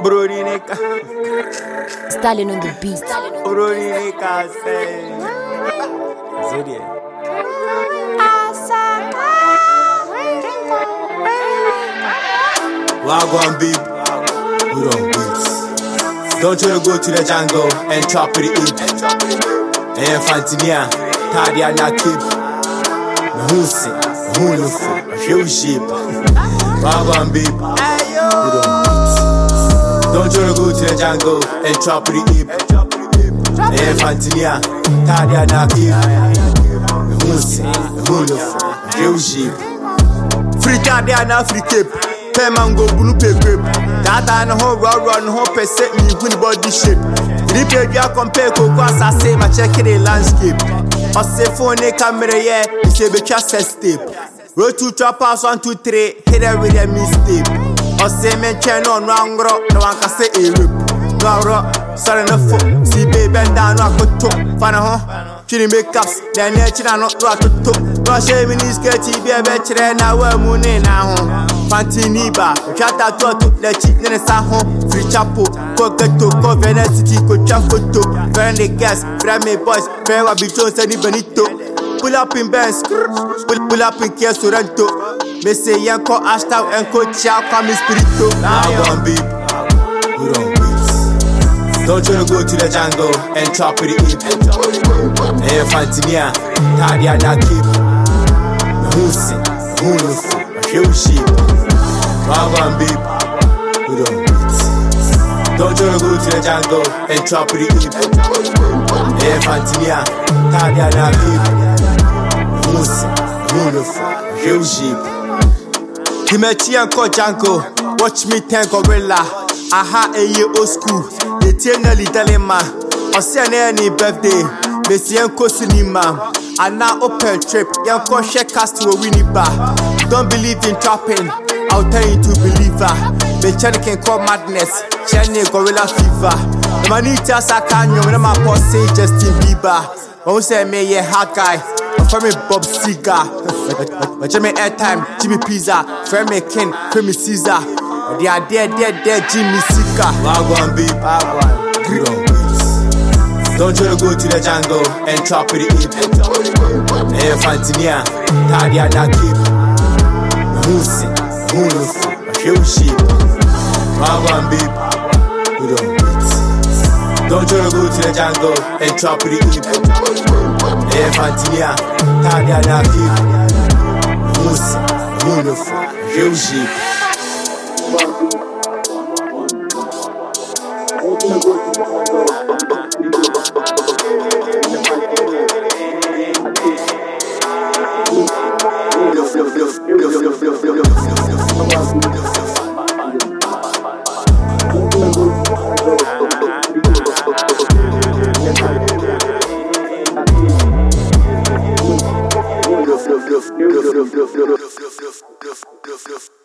Brodinica. Stalin on the beat. Brodinica say. Zodiac. Wagwan beep. We don't beats. Don't you go to the jungle and chop it eat. And Fantinia, Tadia na keep. Husi, Hulufu, Hill sheep. Wagwan beep. We don't beats. Don't you go to the jungle and chop it eat. And Fantinia, Tadia na keep. Husi, Hulufu, Hill sheep. Free Tadia na free cape. Pay mango blue paper. That I know run home per set me with body shape. Repair ya compare cocoa as I say my check the landscape. Or say phone camera yeah, it's a bit just step. Road to trap house 1 2 3, hit it with a mistake. Or say me chain on wrong rock, no one can say a rip. No rock, sorry no foot. See baby down no I could talk. Fana huh? Chini makeups, then nature not rock to talk. No shame in this sketchy be a better now we're mooning now. Fantiniba, Chata to the cheap in the Sahon, Free Chapo, Cocato, Covenant City, Cochafoto, Friendly Gas, Friendly Boys, Fair Be Jones and Benito. Pull up in Benz, pull up in Kia Sorrento. Messe Yanko Ashtown and Coach Chow Kami Spirito. Now one beep, we don't beats. Don't you go to the jungle and chop it eat. And Fantinia, Tadia na keep. Husi, Hulufu, Hill sheep. Wagwan beep, we don't beats. Don't you go to the jungle and chop it eat. And Fantinia, Tadia na keep. Husi, Hulufu, Hill sheep. Kimechi and ko jungle, watch me ten gorilla. Aha, a year old school. Eternally dilemma. Ocean any birthday. Messi Yanko cinema. And now open trip. Yanko share cast to a winning bar. Don't believe in trapping. I'll tell you to believer. The Chani can call madness. Chani gorilla fever. The manita sakanyo. When my boss say Justin Bieber. When say me ye hard guy. From me Bob Seger. But Jimmy airtime. Jimmy Pizza. From me Ken. From me Caesar. They are dead, Jimmy Sika. Wagwan beep, we don't beats. Don't you go to the jungle and chop it eat. And Fantinia, Tadia na keep. Husi, Hulufu, Hill sheep. Wagwan beep, we don't beats. Don't you go to the jungle and chop it eat. And Fantinia, Tadia na keep. Husi, Hulufu, Hill sheep. Fluff.